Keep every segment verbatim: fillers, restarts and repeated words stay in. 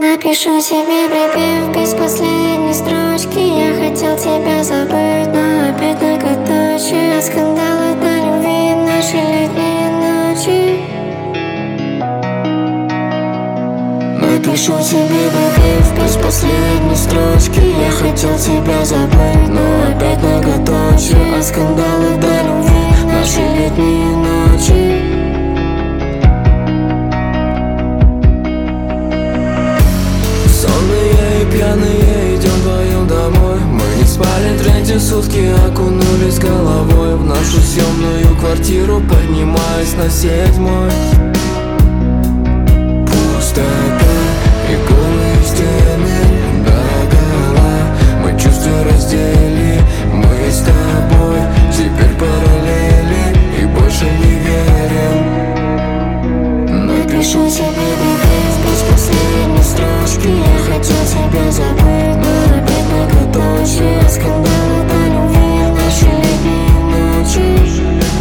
Напишу тебе припев без последней строчки. Я хотел тебя забыть, но опять многоточие. От скандала до любви в наши летние ночи. Напишу тебе припев без последней строчки. Я хотел тебя забыть, но опять многоточие. От скандала до любви в наши летние ночи. Пьяные идем вдвоем домой. Мы не спали третьи сутки, окунулись головой в нашу съемную квартиру, поднимаясь на седьмой. Пустота и голые стены догола. Мы чувства раздели, мы с тобой теперь параллели и больше не верим. Напишу тебе припев без последней строчки. Я хотел тебя забыть, но опять многоточие. От скандала до любви в наши летние ночи.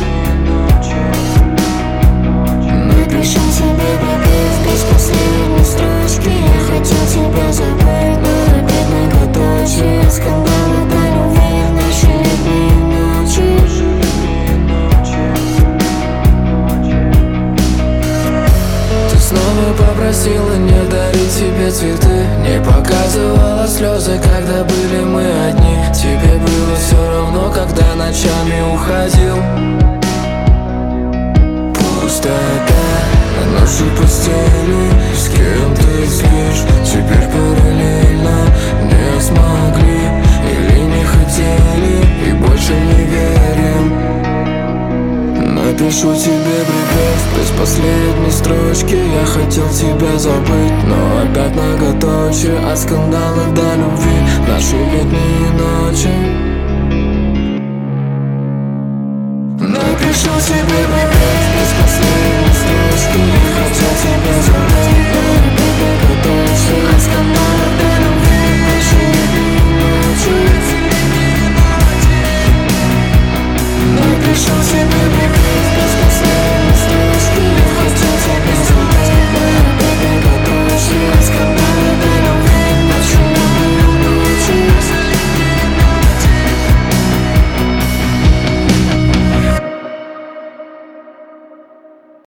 Напишу тебе припев без последней строчки. Я хотел тебя забыть, но опять многоточие. От скандала до любви в наши летние ночи. Снова попросила не дарить тебе цветы, не показывала слезы, когда были мы одни. Тебе было все равно, когда ночами уходил. Пустота на нашей постели. С кем ты спишь? Теперь параллельно. Не смогли или не хотели и больше не верим. Напишу тебе припев без последней строчки. Я хотел тебя забыть, но опять многоточие. От скандала до любви наши летние ночи. Напишу тебе